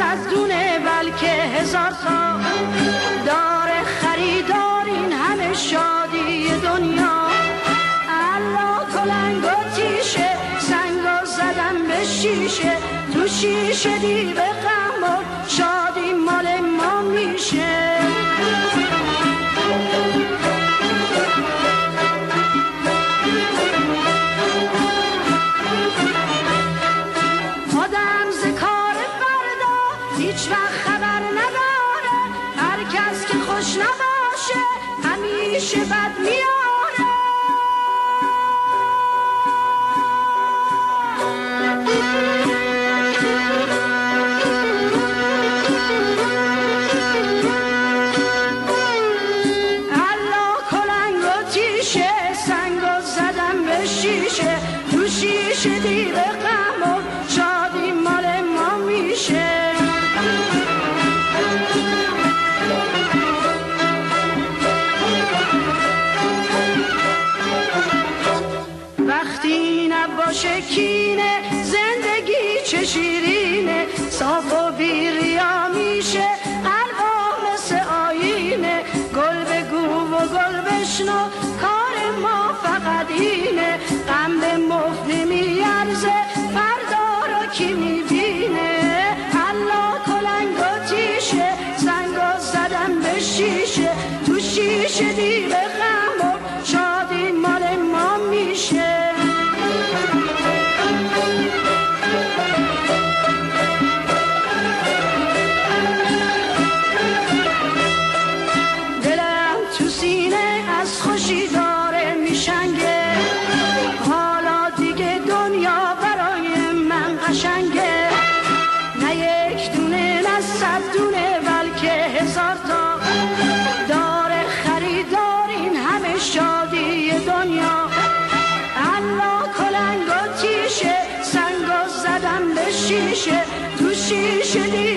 صد دونه بلکه هزار تا داره خریدار این همه شادی دنیا. الله کلنگ و تیشه سنگا زدم به شیشه، تو شیشه دیو غم شادی مال ما میشه. آدم ز کار فردا هیچ وقت خبر نداره، هر کس که خوش نباشه همیشه بد میاره. الله کلنگ و تیشه سنگا زدم به شیشه، تو شیشه دیو غم و شادی مال ما میشه. وقتی نباشه کینه زندگی چه شیرینه، صاف و بی ریا میشه قلبا مثل آینه. گل بگو و گل بشنو کار ما فقط اینه، غم به مفت نمیارزه فردا رو کی میبینه. الله کلنگ و تیشه سنگا زدم به شیشه، تو شیشه دیو غم و شادی مال ما میشه. دلم تو سینه از خوشی داره میشنگه، حالا دیگه دنیا برای من قشنگه. نه یک دونه نه صد دونه بلکه هزار تا داره خریدار این همه شادی دنیا. الله کلنگ و تیشه سنگا زدم به شیشه، تو شیشه